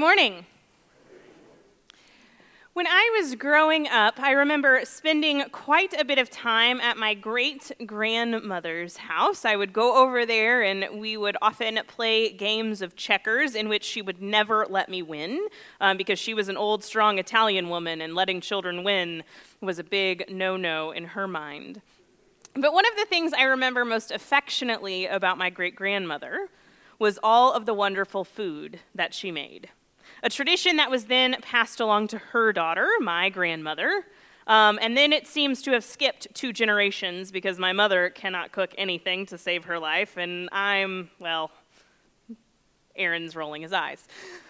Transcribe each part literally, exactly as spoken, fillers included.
morning. When I was growing up, I remember spending quite a bit of time at my great-grandmother's house. I would go over there, and we would often play games of checkers in which she would never let me win, um, because she was an old, strong Italian woman, and letting children win was a big no-no in her mind. But one of the things I remember most affectionately about my great-grandmother was all of the wonderful food that she made. A tradition that was then passed along to her daughter, my grandmother, um, and then it seems to have skipped two generations because my mother cannot cook anything to save her life, and I'm, well, Aaron's rolling his eyes.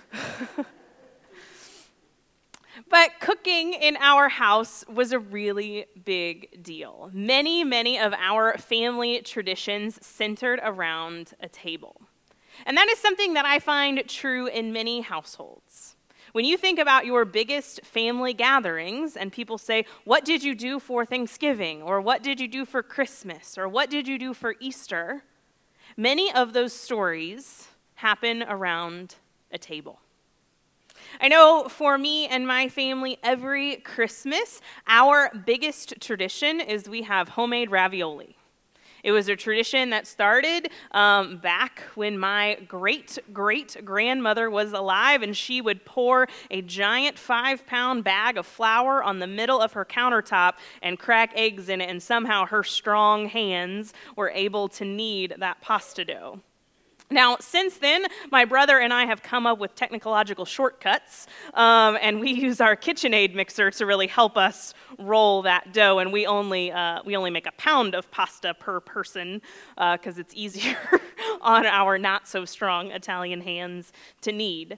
But cooking in our house was a really big deal. Many, many of our family traditions centered around a table. And that is something that I find true in many households. When you think about your biggest family gatherings and people say, what did you do for Thanksgiving? Or what did you do for Christmas? Or what did you do for Easter? Many of those stories happen around a table. I know for me and my family, every Christmas, our biggest tradition is we have homemade ravioli. It was a tradition that started um, back when my great-great-grandmother was alive, and she would pour a giant five-pound bag of flour on the middle of her countertop and crack eggs in it, and somehow her strong hands were able to knead that pasta dough. Now, since then, my brother and I have come up with technological shortcuts, um, and we use our KitchenAid mixer to really help us roll that dough, and we only uh, we only make a pound of pasta per person because uh, it's easier on our not-so-strong Italian hands to knead.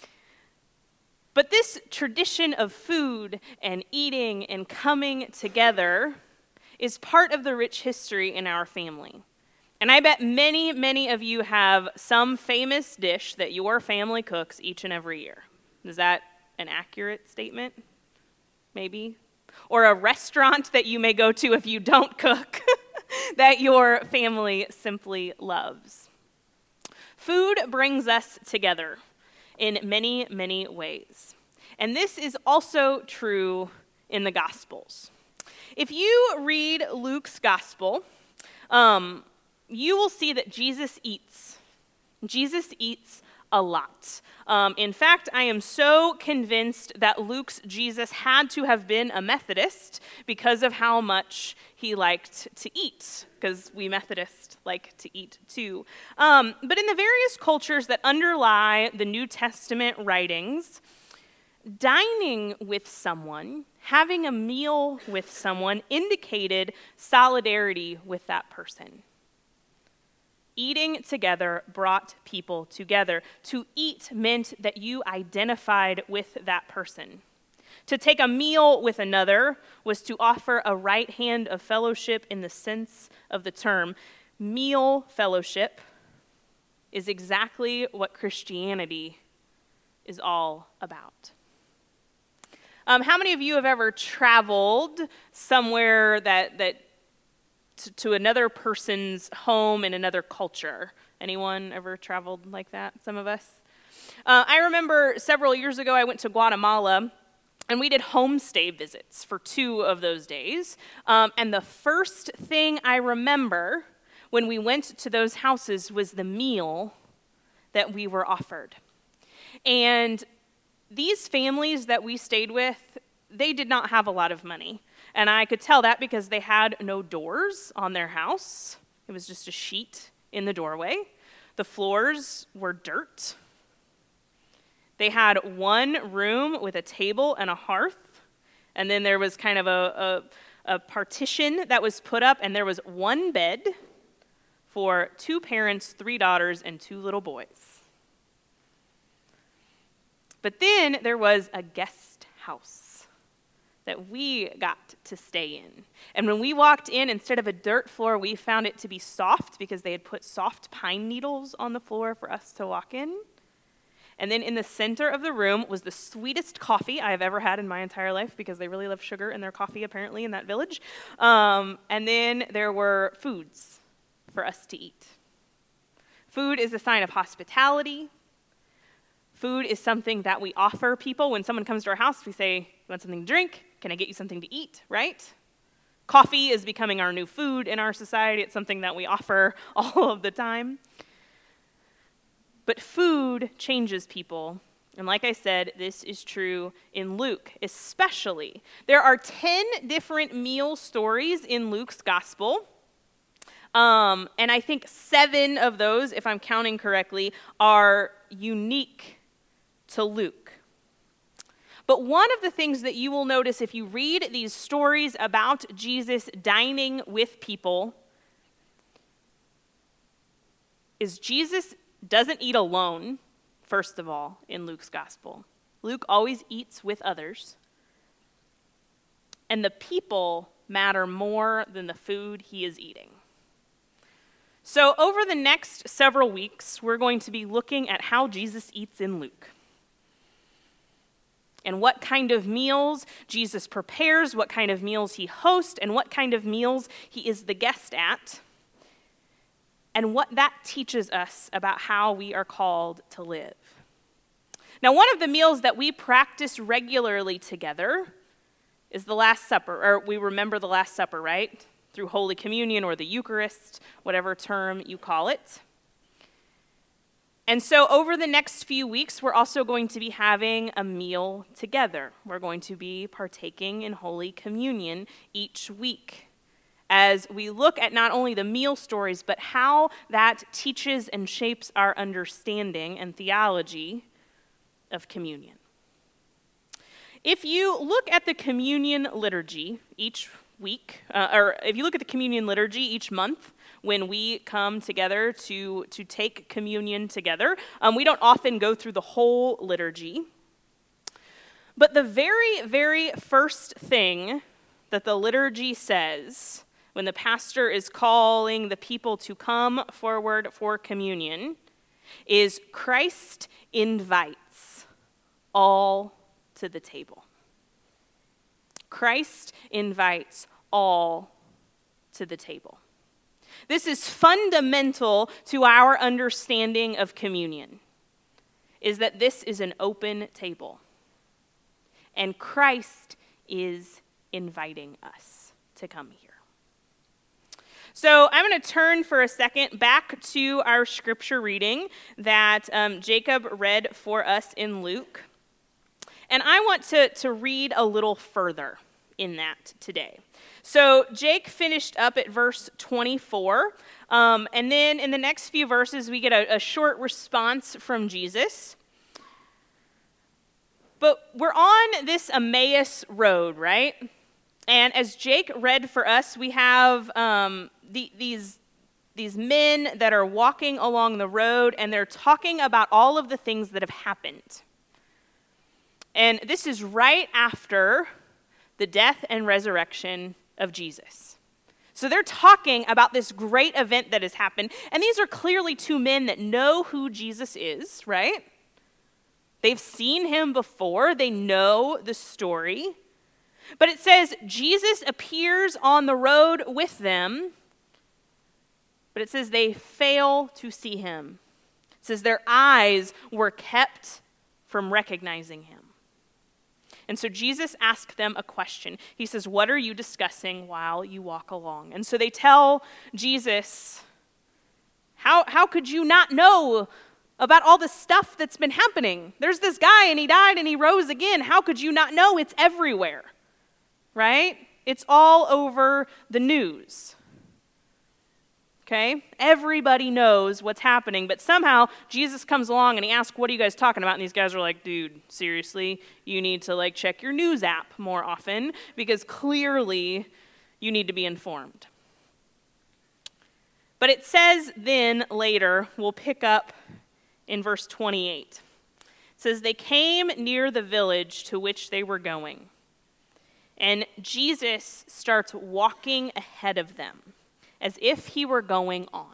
But this tradition of food and eating and coming together is part of the rich history in our family. And I bet many, many of you have some famous dish that your family cooks each and every year. Is that an accurate statement? Maybe? Or a restaurant that you may go to if you don't cook that your family simply loves. Food brings us together in many, many ways. And this is also true in the Gospels. If you read Luke's Gospel, um, you will see that Jesus eats. Jesus eats a lot. Um, in fact, I am so convinced that Luke's Jesus had to have been a Methodist because of how much he liked to eat, because we Methodists like to eat too. Um, but in the various cultures that underlie the New Testament writings, dining with someone, having a meal with someone, indicated solidarity with that person. Eating together brought people together. To eat meant that you identified with that person. To take a meal with another was to offer a right hand of fellowship in the sense of the term. Meal fellowship is exactly what Christianity is all about. Um, how many of you have ever traveled somewhere that that To, to another person's home in another culture? Anyone ever traveled like that? Some of us. Uh, I remember several years ago I went to Guatemala, and we did homestay visits for two of those days. Um, and the first thing I remember when we went to those houses was the meal that we were offered. And these families that we stayed with, they did not have a lot of money. And I could tell that because they had no doors on their house. It was just a sheet in the doorway. The floors were dirt. They had one room with a table and a hearth. And then there was kind of a, a, a partition that was put up, and there was one bed for two parents, three daughters, and two little boys. But then there was a guest house that we got to stay in. And when we walked in, instead of a dirt floor, we found it to be soft because they had put soft pine needles on the floor for us to walk in. And then in the center of the room was the sweetest coffee I have ever had in my entire life, because they really love sugar in their coffee, apparently, in that village. Um, and then there were foods for us to eat. Food is a sign of hospitality. Food is something that we offer people. When someone comes to our house, we say, you want something to drink? Can I get you something to eat, right? Coffee is becoming our new food in our society. It's something that we offer all of the time. But food changes people. And like I said, this is true in Luke, especially. There are ten different meal stories in Luke's gospel. Um, and I think seven of those, if I'm counting correctly, are unique to Luke. But one of the things that you will notice if you read these stories about Jesus dining with people is Jesus doesn't eat alone, first of all, in Luke's gospel. Luke always eats with others. And the people matter more than the food he is eating. So over the next several weeks, we're going to be looking at how Jesus eats in Luke. And what kind of meals Jesus prepares, what kind of meals he hosts, and what kind of meals he is the guest at. And what that teaches us about how we are called to live. Now, one of the meals that we practice regularly together is the Last Supper, or we remember the Last Supper, right? Through Holy Communion or the Eucharist, whatever term you call it. And so over the next few weeks, we're also going to be having a meal together. We're going to be partaking in Holy Communion each week, as we look at not only the meal stories, but how that teaches and shapes our understanding and theology of communion. If you look at the communion liturgy each week, uh, or if you look at the communion liturgy each month, when we come together to, to take communion together, um, we don't often go through the whole liturgy. But the very, very first thing that the liturgy says when the pastor is calling the people to come forward for communion is Christ invites all to the table. Christ invites all to the table. This is fundamental to our understanding of communion, is that this is an open table. And Christ is inviting us to come here. So I'm going to turn for a second back to our scripture reading that um, Jacob read for us in Luke. And I want to, to read a little further in that today. So Jake finished up at verse twenty-four. Um, and then in the next few verses, we get a, a short response from Jesus. But we're on this Emmaus road, right? And as Jake read for us, we have um, the, these, these men that are walking along the road, and they're talking about all of the things that have happened. And this is right after the death and resurrection of Jesus. So they're talking about this great event that has happened. And these are clearly two men that know who Jesus is, right? They've seen him before. They know the story. But it says Jesus appears on the road with them. But it says they fail to see him. It says their eyes were kept from recognizing him. And so Jesus asked them a question. He says, "What are you discussing while you walk along?" And so they tell Jesus, how, how could you not know about all the stuff that's been happening? There's this guy and he died and he rose again. How could you not know? It's everywhere, right? It's all over the news. Okay? Everybody knows what's happening, but somehow Jesus comes along and he asks, "What are you guys talking about?" And these guys are like, "Dude, seriously, you need to like check your news app more often because clearly you need to be informed." But it says then later, we'll pick up in verse twenty-eight. It says, "They came near the village to which they were going, and Jesus starts walking ahead of them, as if he were going on.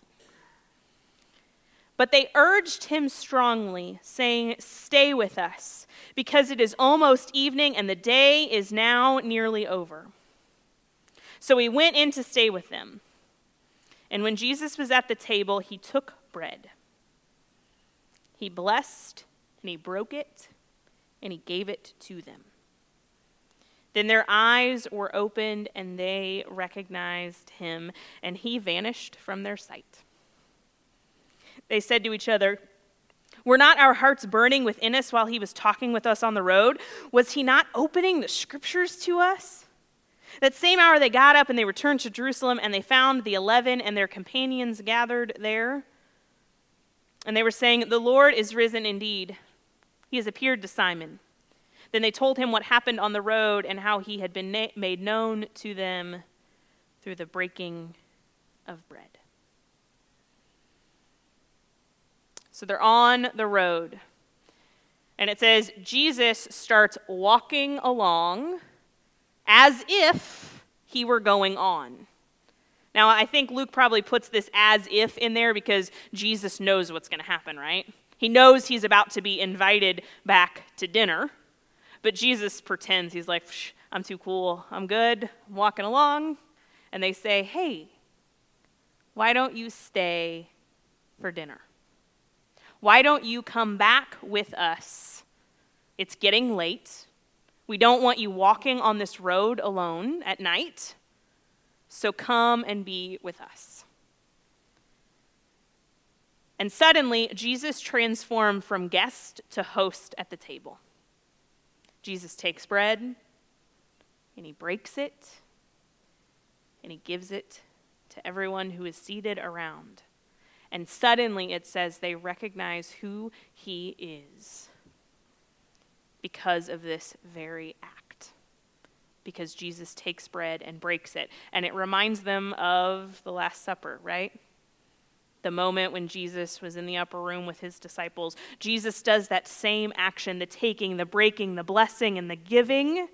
But they urged him strongly, saying, 'Stay with us, because it is almost evening, and the day is now nearly over.' So he went in to stay with them. And when Jesus was at the table, he took bread. He blessed and he broke it, and he gave it to them. Then their eyes were opened, and they recognized him, and he vanished from their sight. They said to each other, "Were not our hearts burning within us while he was talking with us on the road? Was he not opening the scriptures to us?" That same hour they got up and they returned to Jerusalem, and they found the eleven and their companions gathered there. And they were saying, "The Lord is risen indeed. He has appeared to Simon." Then they told him what happened on the road and how he had been na- made known to them through the breaking of bread. So they're on the road. And it says Jesus starts walking along as if he were going on. Now, I think Luke probably puts this as if in there because Jesus knows what's going to happen, right? He knows he's about to be invited back to dinner. But Jesus pretends. He's like, "I'm too cool. I'm good. I'm walking along." And they say, "Hey, why don't you stay for dinner? Why don't you come back with us? It's getting late. We don't want you walking on this road alone at night. So come and be with us." And suddenly, Jesus transformed from guest to host at the table. Jesus takes bread, and he breaks it, and he gives it to everyone who is seated around. And suddenly, it says, they recognize who he is because of this very act. Because Jesus takes bread and breaks it. And it reminds them of the Last Supper, right? The moment when Jesus was in the upper room with his disciples. Jesus does that same action, the taking, the breaking, the blessing, and the giving.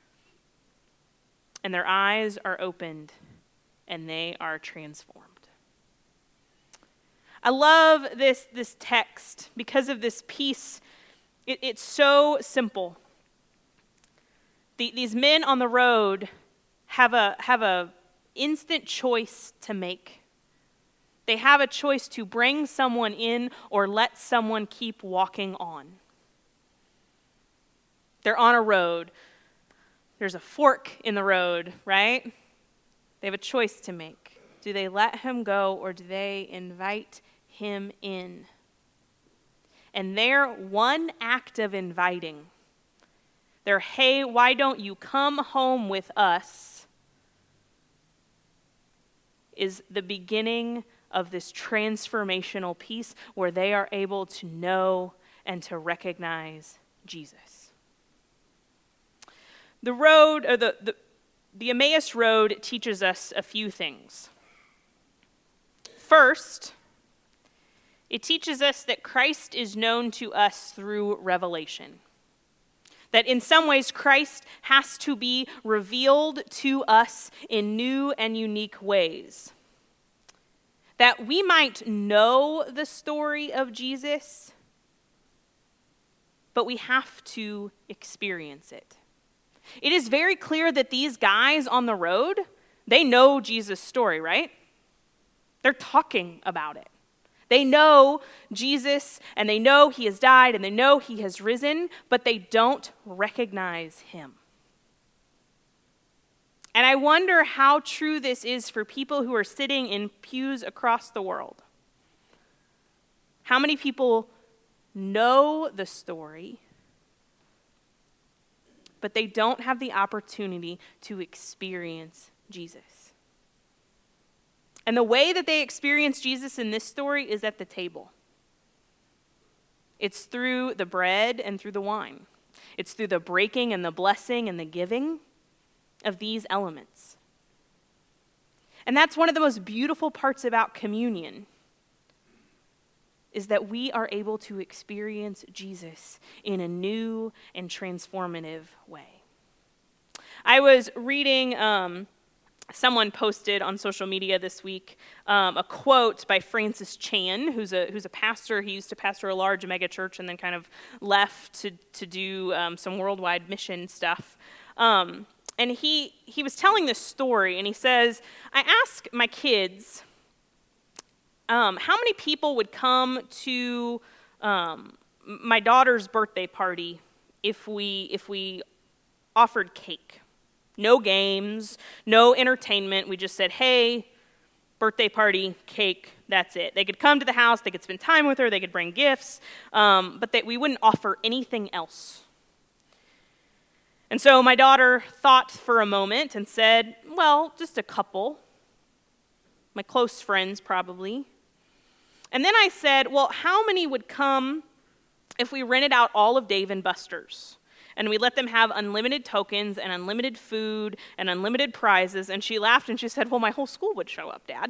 And their eyes are opened, and they are transformed. I love this, this text because of this piece. It, it's so simple. The, these men on the road have a have a instant choice to make. They have a choice to bring someone in or let someone keep walking on. They're on a road. There's a fork in the road, right? They have a choice to make. Do they let him go or do they invite him in? And their one act of inviting, their, "Hey, why don't you come home with us?" is the beginning of this transformational piece where they are able to know and to recognize Jesus. The road, or the, the, the Emmaus Road teaches us a few things. First, it teaches us that Christ is known to us through revelation. That in some ways, Christ has to be revealed to us in new and unique ways. That we might know the story of Jesus, but we have to experience it. It is very clear that these guys on the road, they know Jesus' story, right? They're talking about it. They know Jesus, and they know he has died, and they know he has risen, but they don't recognize him. And I wonder how true this is for people who are sitting in pews across the world. How many people know the story, but they don't have the opportunity to experience Jesus? And the way that they experience Jesus in this story is at the table. It's through the bread and through the wine. It's through the breaking and the blessing and the giving of these elements. And that's one of the most beautiful parts about communion, is that we are able to experience Jesus in a new and transformative way. I was reading, um, someone posted on social media this week um, a quote by Francis Chan, who's a who's a pastor. He used to pastor a large megachurch and then kind of left to, to do um, some worldwide mission stuff. Um, And he, he was telling this story, and he says, I ask my kids um, how many people would come to um, my daughter's birthday party if we if we offered cake. No games, no entertainment. We just said, hey, birthday party, cake, that's it. They could come to the house, they could spend time with her, they could bring gifts, um, but that we wouldn't offer anything else. And so my daughter thought for a moment and said, well, just a couple. My close friends, probably. And then I said, well, how many would come if we rented out all of Dave and Buster's? And we let them have unlimited tokens and unlimited food and unlimited prizes. And she laughed and she said, well, my whole school would show up, Dad.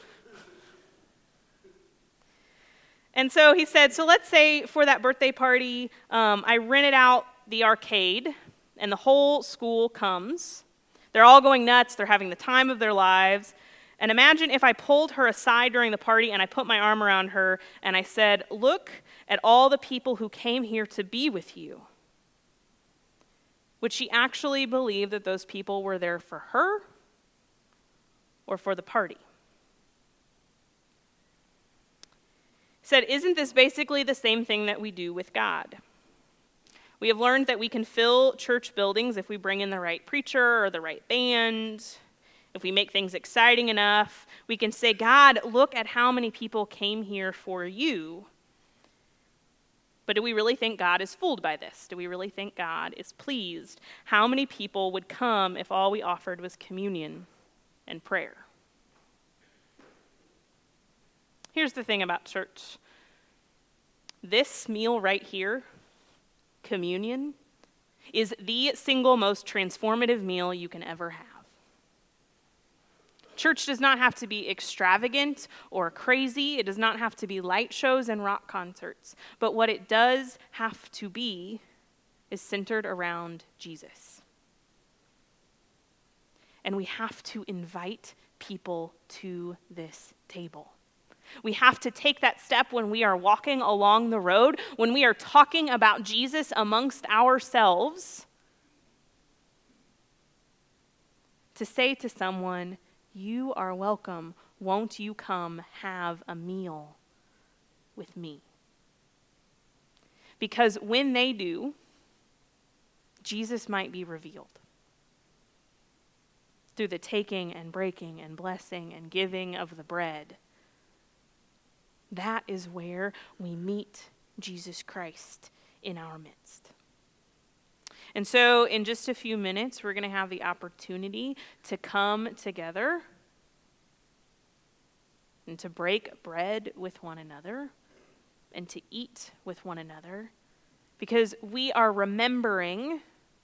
And so he said, so let's say for that birthday party, um, I rented out the arcade and the whole school comes. They're all going nuts. They're having the time of their lives. And imagine if I pulled her aside during the party and I put my arm around her and I said, look at all the people who came here to be with you. Would she actually believe that those people were there for her or for the party? He said, isn't this basically the same thing that we do with God? We have learned that we can fill church buildings if we bring in the right preacher or the right band. If we make things exciting enough, we can say, God, look at how many people came here for you. But do we really think God is fooled by this? Do we really think God is pleased? How many people would come if all we offered was communion and prayer? Here's the thing about church. This meal right here, communion, is the single most transformative meal you can ever have. Church does not have to be extravagant or crazy. It does not have to be light shows and rock concerts. But what it does have to be is centered around Jesus. And we have to invite people to this table. We have to take that step when we are walking along the road, when we are talking about Jesus amongst ourselves, to say to someone, you are welcome. Won't you come have a meal with me? Because when they do, Jesus might be revealed through the taking and breaking and blessing and giving of the bread. That is where we meet Jesus Christ in our midst. And so in just a few minutes, we're going to have the opportunity to come together and to break bread with one another and to eat with one another, because we are remembering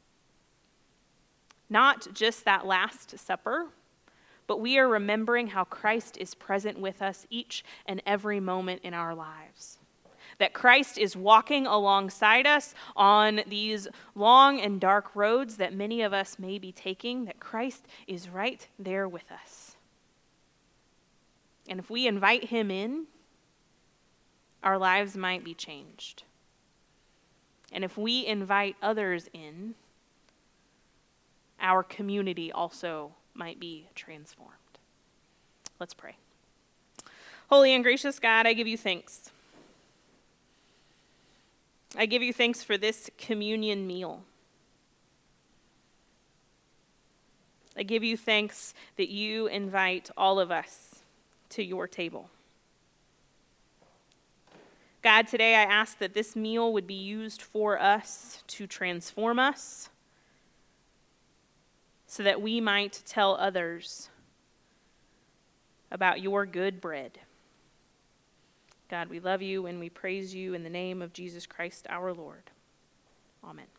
not just that Last Supper, but we are remembering how Christ is present with us each and every moment in our lives. That Christ is walking alongside us on these long and dark roads that many of us may be taking, that Christ is right there with us. And if we invite him in, our lives might be changed. And if we invite others in, our community also might be transformed. Let's pray. Holy and gracious God, I give you thanks. I give you thanks for this communion meal. I give you thanks that you invite all of us to your table. God, today I ask that this meal would be used for us to transform us so that we might tell others about your good bread. God, we love you and we praise you in the name of Jesus Christ our Lord. Amen.